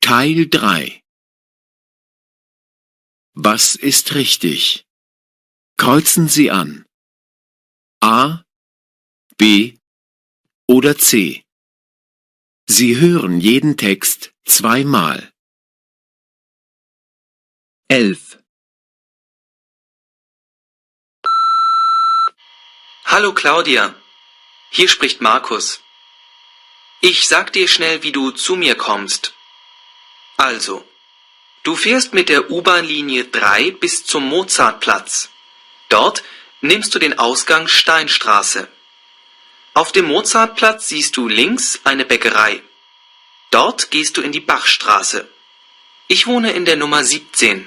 Teil 3. Was ist richtig? Kreuzen Sie an. A, B oder C. Sie hören jeden Text zweimal. 11. Hallo Claudia, hier spricht Markus. Ich sag dir schnell, wie du zu mir kommst. Also, du fährst mit der U-Bahn-Linie 3 bis zum Mozartplatz. Dort nimmst du den Ausgang Steinstraße. Auf dem Mozartplatz siehst du links eine Bäckerei. Dort gehst du in die Bachstraße. Ich wohne in der Nummer 17.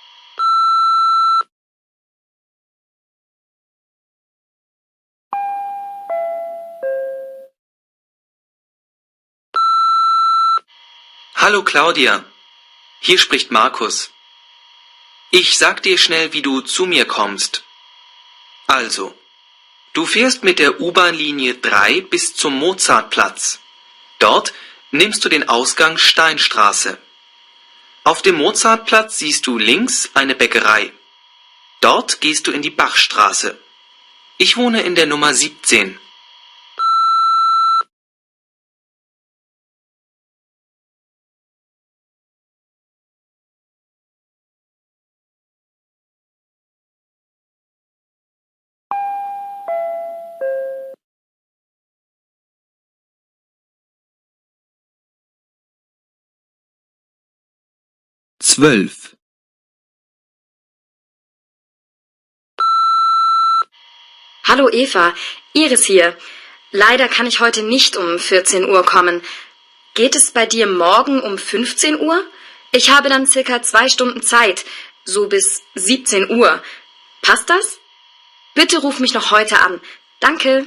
Hallo Claudia, hier spricht Markus. Ich sag dir schnell, wie du zu mir kommst. Also, du fährst mit der U-Bahn-Linie 3 bis zum Mozartplatz. Dort nimmst du den Ausgang Steinstraße. Auf dem Mozartplatz siehst du links eine Bäckerei. Dort gehst du in die Bachstraße. Ich wohne in der Nummer 17. Zwölf. Hallo Eva, Iris hier. Leider kann ich heute nicht um 14 Uhr kommen. Geht es bei dir morgen um 15 Uhr? Ich habe dann circa 2 Stunden Zeit, so bis 17 Uhr. Passt das? Bitte ruf mich noch heute an. Danke.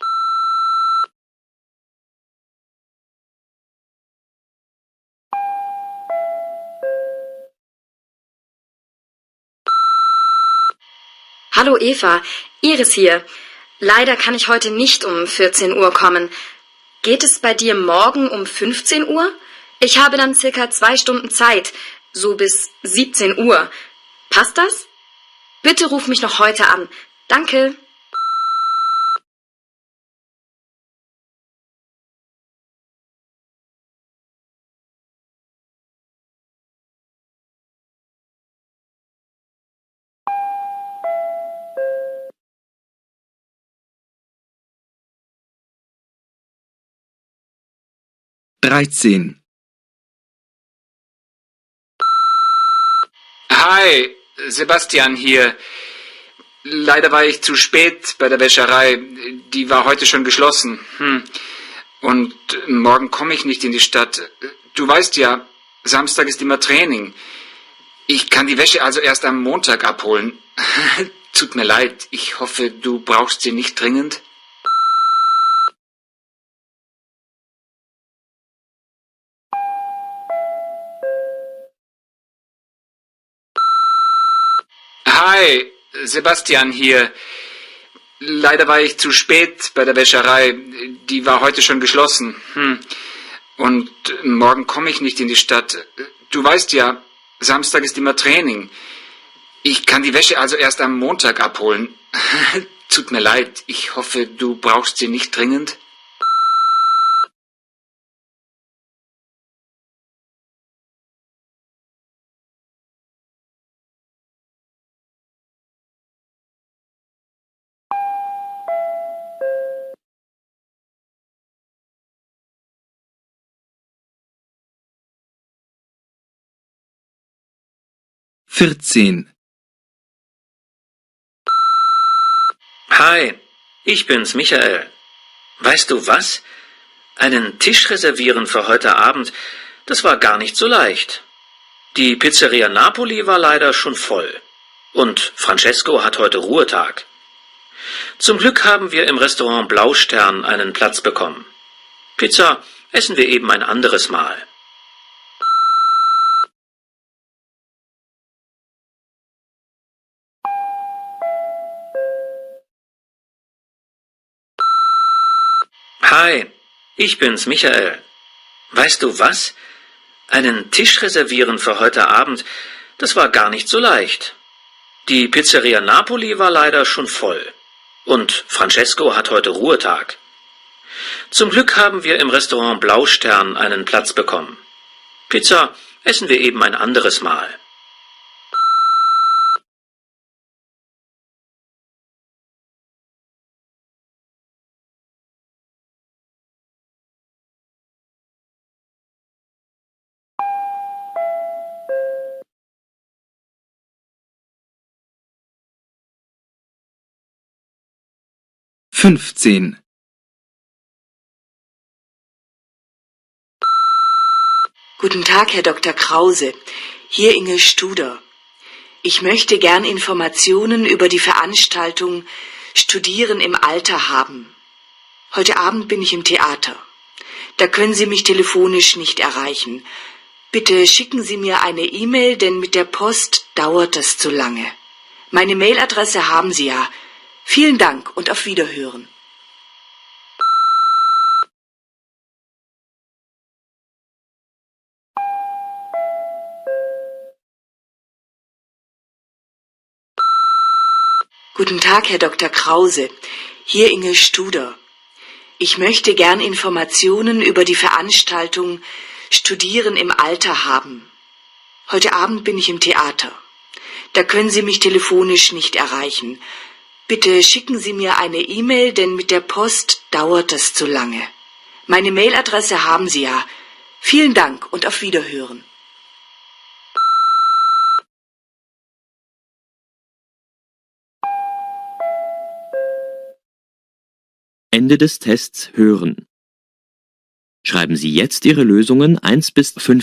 Hallo Eva, Iris hier. Leider kann ich heute nicht um 14 Uhr kommen. Geht es bei dir morgen um 15 Uhr? Ich habe dann circa 2 Stunden Zeit, so bis 17 Uhr. Passt das? Bitte ruf mich noch heute an. Danke. Dreizehn. Hi, Sebastian hier. Leider war ich zu spät bei der Wäscherei. Die war heute schon geschlossen. Und morgen komme ich nicht in die Stadt. Du weißt ja, Samstag ist immer Training. Ich kann die Wäsche also erst am Montag abholen. Tut mir leid. Ich hoffe, du brauchst sie nicht dringend. Hi, Sebastian hier. Leider war ich zu spät bei der Wäscherei. Die war heute schon geschlossen. Und morgen komme ich nicht in die Stadt. Du weißt ja, Samstag ist immer Training. Ich kann die Wäsche also erst am Montag abholen. Tut mir leid. Ich hoffe, du brauchst sie nicht dringend. Vierzehn. Hi, ich bin's, Michael. Weißt du was? Einen Tisch reservieren für heute Abend, das war gar nicht so leicht. Die Pizzeria Napoli war leider schon voll. Und Francesco hat heute Ruhetag. Zum Glück haben wir im Restaurant Blaustern einen Platz bekommen. Pizza essen wir eben ein anderes Mal. Hi, ich bin's, Michael. Weißt du was? Einen Tisch reservieren für heute Abend, das war gar nicht so leicht. Die Pizzeria Napoli war leider schon voll. Und Francesco hat heute Ruhetag. Zum Glück haben wir im Restaurant Blaustern einen Platz bekommen. Pizza essen wir eben ein anderes Mal. fünfzehn, Guten Tag, Herr Dr. Krause. Hier Inge Studer. Ich möchte gern Informationen über die Veranstaltung Studieren im Alter haben. Heute Abend bin ich im Theater. Da können Sie mich telefonisch nicht erreichen. Bitte schicken Sie mir eine E-Mail, denn mit der Post dauert das zu lange. Meine Mailadresse haben Sie ja. Vielen Dank und auf Wiederhören. Guten Tag, Herr Dr. Krause. Hier Inge Studer. Ich möchte gern Informationen über die Veranstaltung Studieren im Alter haben. Heute Abend bin ich im Theater. Da können Sie mich telefonisch nicht erreichen. Bitte schicken Sie mir eine E-Mail, denn mit der Post dauert das zu lange. Meine Mailadresse haben Sie ja. Vielen Dank und auf Wiederhören. Ende des Tests hören. Schreiben Sie jetzt Ihre Lösungen 1 bis 5